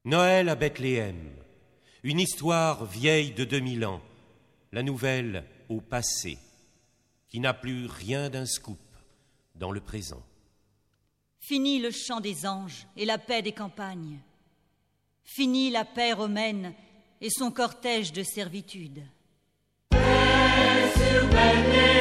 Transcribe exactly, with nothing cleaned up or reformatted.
Noël à Bethléem, une histoire vieille de deux mille ans, la nouvelle au passé, qui n'a plus rien d'un scoop dans le présent. Fini le chant des anges et la paix des campagnes. Fini la paix romaine et son cortège de servitude. Paix sur Bethléem.